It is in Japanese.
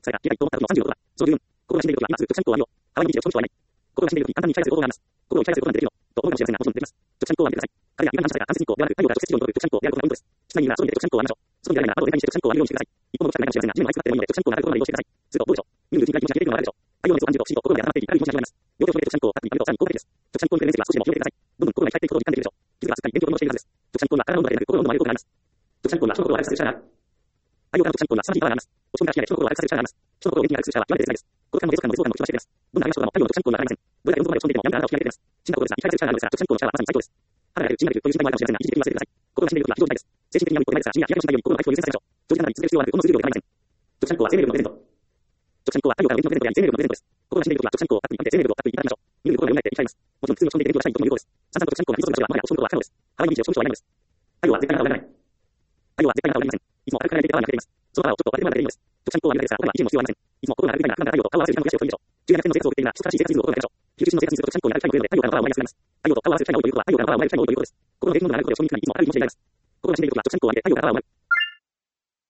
それが、理解と思った時の30のことは、その十分、心が死んでいる時は今すぐ直射日光を浴びよう。代わりに日常を長所はない。心が死んでいる時に簡単に再生する方法があります。心を再生することができるの、と思うかもしれませんが、もちろんできます。直射日光を浴びてください。彼が今反射された間接日光ではなく、太陽から直接地上に届く直射日光であることがポイントです。室内にいるなら外に出て直射日光を浴びましょう。外に出られないなら後で台にして直射日光を浴びるようにしてください。一歩も動きたくないかもしれませんが、地面のアイスがあってもいいので直射日光のあるところまで移動してください。するとどうでしょう。見るルーティンが気持ちが出てくるのがあるでしょう。太陽熱を感じると不思議と心まで温まっていき、軽い気持ちが始まります。両手を広げて直射日光をたっぷり浴びるとさらに効果的です。直射日光に触れる面積は少しでも広げてください。どんどん心が光っていくことを実感できるでしょう。気づかずすっかり勉強に戻しているはずです。直射日光は体の温度だけでなく心の温度まで効果があります。直射日光は人の心を荒くさせる力がある。太陽から直射日光は素晴らしいパワーがあります。落ち込んだ冷やで人の心を荒くさせる力があります。人の心を元気になるする力は極めて絶大です。この間の閉塞感も持続感も気をしています。どんな激しいことでも太陽の直射日光が当たりません。どれだけ温度まで落ち込んでいてもやめてあなたを引き上げています。死んだことですが、生き返る力があるのですが、直射日光の力はまさに最強です。肌が出る、血が出るという心配もあるかもしれませんが、一時的に忘れてください。心が死んでいる時は非常事態です。精神的には無理ですが、死には日焼けをしないように心の回復を優先させましょう。長時間などに続ける必要はなく、ほんの数秒で構いません。直射日光は生命力のプレゼント。直射日光は太陽から降り注ぐプレゼントであり、生命力のプレゼントです。心が死んでいる時は直射日光をたっぷり浴びて生命力をたっぷりいただきましょう。見る心が蘇って生き返ります。もちろん普通に落ち込んでいて勉強がしたいことも有効です。さんさんと直射日光が降り注ぐ場所はもはや落ち込むことは不可能です。代わりにビーチを落ち込む人はいないのです。太陽は絶対に現れない。太陽は絶対に現れません。いつも明るく輝いていてパワーに溢れています。そのパワーをちょっと割れてもらえばいいのです。直射日光は苦手ですが、他には一時も必要はありません。いつも心が明るくなりたいな、だから太陽と顔を合わせる時間の癒しを取り入れましょう。17年の生活を送っているなら、素晴らしい生活リズムを心がけましょう。休日の生活にすると直射日光になる機会も増えるので、太陽からのパワーをマイナスになります。太陽と顔を合わせる機会が多いということは、太陽からのパワーをマイナスになる機会が多いということです。心の平均温度が上がることで承認になります。心が死んでいる時は直射日光を浴びて太陽からパワーをマイナス。